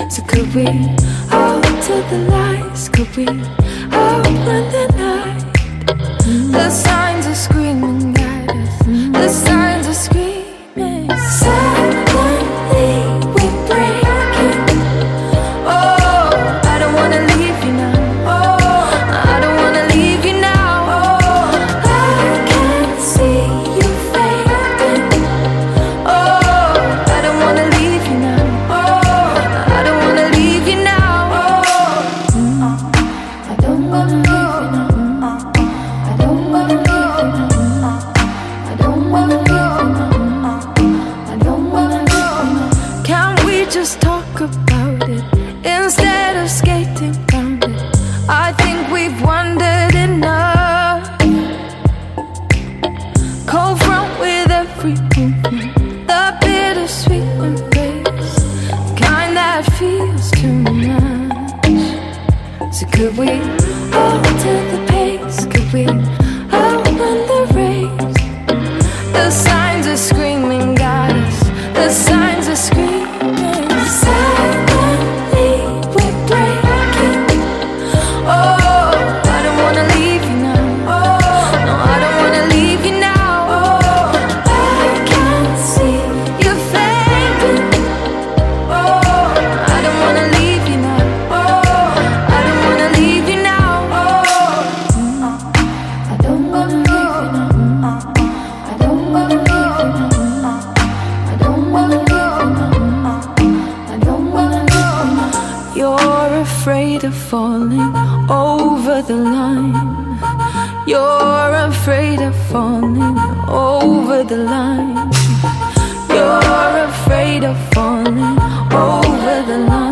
So could we hold to the lights? Could we outrun the night? The signs are screaming at us. The signs are screaming. Silently we're breaking. Oh, I don't wanna leave you now. Oh, I don't wanna leave you now. Oh, I can see you fading. Oh, I don't wanna leave you now. Oh, I don't wanna leave you now. Oh, I don't wanna leave you now. I don't wanna leave you now. I don't wanna leave you now. I don't wanna leave you now. Can't we just talk about it instead of skating round it? I think we've wondered enough. Cold front with every movement, the bittersweet embrace, the kind that feels too much. So could we alter the pace? Could we outrun the race? The signs are screaming at us. The signs are screaming. Silently we're breaking. Oh, I don't wanna leave you now. Oh, no, I don't wanna leave you now. Oh, I can see you fading. Oh, I don't wanna leave you now. Oh, I don't wanna leave you now. Oh, I don't wanna leave you now. I don't wanna leave you now. I don't wanna leave you now. I don't wanna leave you now. You're afraid of falling over the line. You're afraid of falling over the line. You're afraid of falling over the line.